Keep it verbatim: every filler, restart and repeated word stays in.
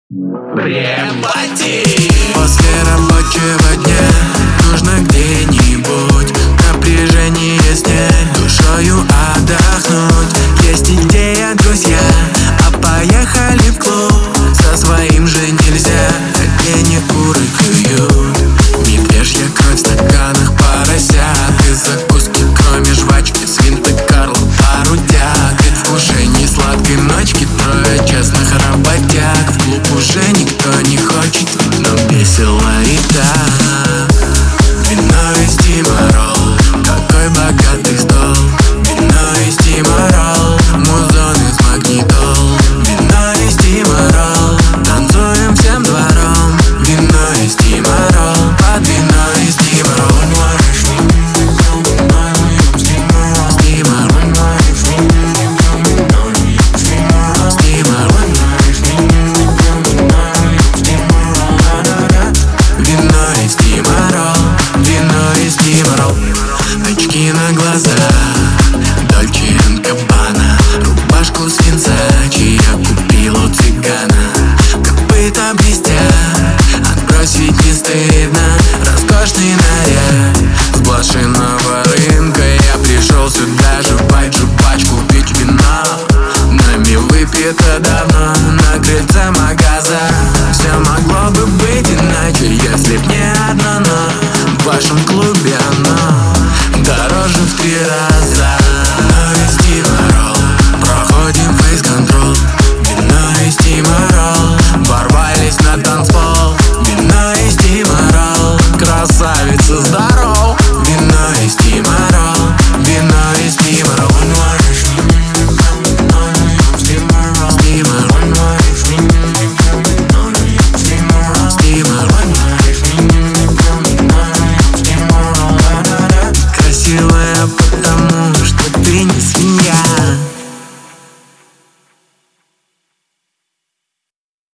Препати. После рабочего дня нужно где-нибудь напряжение снять, душою отдохнуть. Есть идея, друзья, а поехали в клуб. Со своим же нельзя, колени куры клюют. Медвежья кровь в стаканах, поросят и закуски, кроме жвачки, свинты, Карл, пару дяк. Предвкушение сладкой ночки, трое честных работяг. В клуб уже никто не хочет, но весело и так. Вино и стиморол, какой богатый стол. Вино и стиморол, музон из магнитол. Вино и стиморол, танцуем всем двором. Вино и стиморол, под вино и стиморол. Очки на глаза, Дольче энд Габбана, рубашку с Версачи я купил у цыгана. Копыта блестят, отбросить не стыдно. Роскошный наряд с блошиного рынка. Я пришел сюда жевать жвачку, пить вина. Нами выпито давно на крыльце магаза. Все могло бы быть иначе, если б не одно но. В вашем клубе оно дороже в три раза. Вино и стиморол, проходим фейс-контрол. Вино и стиморол, ворвались на танцпол. Вино и стиморол, красавица, здоров. Вино и стиморол, вино и стиморол. Красиво